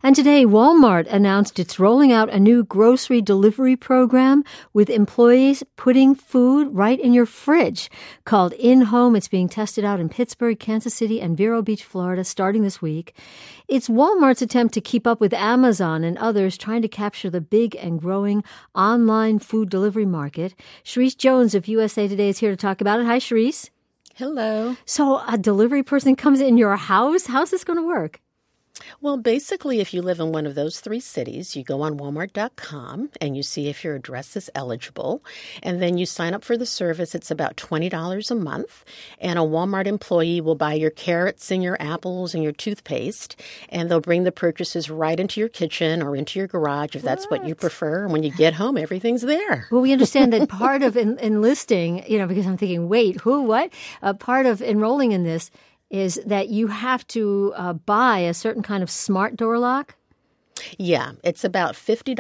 And today, Walmart announced it's rolling out a new grocery delivery program with employees putting food right in your fridge called InHome. It's being tested out in Pittsburgh, Kansas City, and Vero Beach, Florida, starting this week. It's Walmart's attempt to keep up with Amazon and others trying to capture the big and growing online food delivery market. Sharice Jones of USA Today is here to talk about it. Hi, Sharice. Hello. So a delivery person comes in your house? How's this going to work? Well, basically, if you live in one of those three cities, you go on Walmart.com and you see if your address is eligible. And then you sign up for the service. It's about $20 a month. And a Walmart employee will buy your carrots and your apples and your toothpaste. And they'll bring the purchases right into your kitchen or into your garage if that's what you prefer. And when you get home, everything's there. Well, we understand that part of enlisting, because I'm thinking, wait, who, what? Part of enrolling in this is that you have to buy a certain kind of smart door lock? Yeah, it's about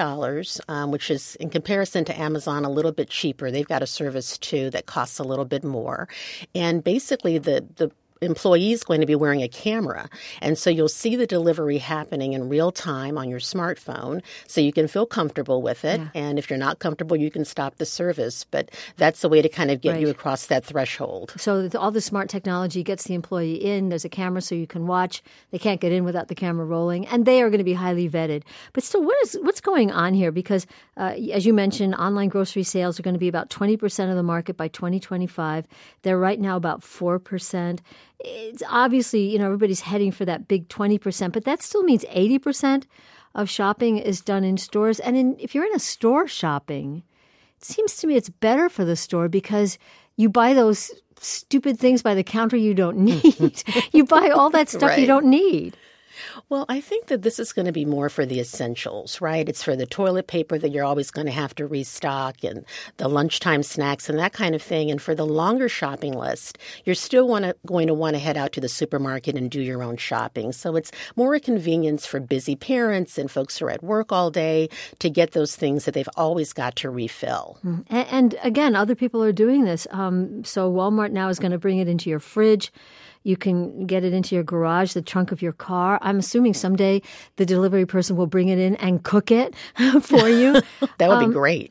$50, which is, in comparison to Amazon, a little bit cheaper. They've got a service, too, that costs a little bit more. And basically, the employee is going to be wearing a camera. And so you'll see the delivery happening in real time on your smartphone so you can feel comfortable with it. Yeah. And if you're not comfortable, you can stop the service. But that's the way to kind of get you across that threshold. So all the smart technology gets the employee in. There's a camera so you can watch. They can't get in without the camera rolling. And they are going to be highly vetted. But still, what's going on here? Because as you mentioned, online grocery sales are going to be about 20% of the market by 2025. They're right now about 4%. It's obviously, everybody's heading for that big 20%, but that still means 80% of shopping is done in stores. And if you're in a store shopping, it seems to me it's better for the store because you buy those stupid things by the counter you don't need. You buy all that stuff you don't need. Well, I think that this is going to be more for the essentials, right? It's for the toilet paper that you're always going to have to restock and the lunchtime snacks and that kind of thing. And for the longer shopping list, you're still going to want to head out to the supermarket and do your own shopping. So it's more a convenience for busy parents and folks who are at work all day to get those things that they've always got to refill. And again, other people are doing this. So Walmart now is going to bring it into your fridge. You can get it into your garage, the trunk of your car. I'm assuming someday the delivery person will bring it in and cook it for you. That would be great.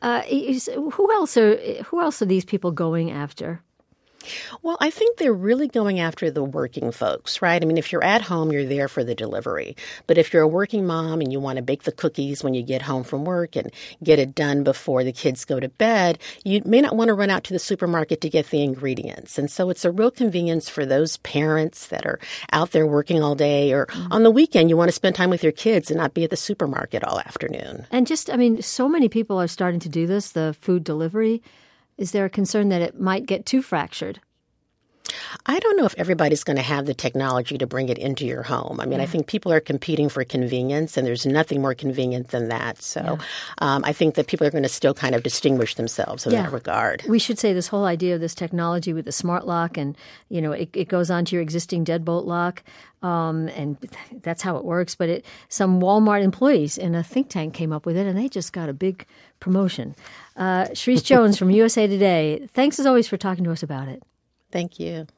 Who else are these people going after? Well, I think they're really going after the working folks, right? I mean, if you're at home, you're there for the delivery. But if you're a working mom and you want to bake the cookies when you get home from work and get it done before the kids go to bed, you may not want to run out to the supermarket to get the ingredients. And so it's a real convenience for those parents that are out there working all day, or on the weekend you want to spend time with your kids and not be at the supermarket all afternoon. And so many people are starting to do this, the food delivery. Is there a concern that it might get too fractured? I don't know if everybody's going to have the technology to bring it into your home. I mean, I think people are competing for convenience, and there's nothing more convenient than that. So I think that people are going to still kind of distinguish themselves in that regard. We should say this whole idea of this technology with the smart lock and, it goes onto your existing deadbolt lock. And that's how it works. But some Walmart employees in a think tank came up with it, and they just got a big promotion. Sharice Jones from USA Today, thanks as always for talking to us about it. Thank you.